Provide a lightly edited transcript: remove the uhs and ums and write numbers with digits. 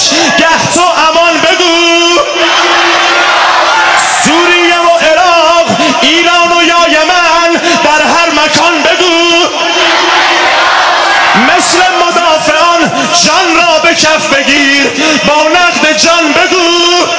گه تو امان بگو. سوریه و عراق، ایران و یا یمن، در هر مکان بگو. مثل مدافعان جان را به کف بگیر، با نقد جان بگو.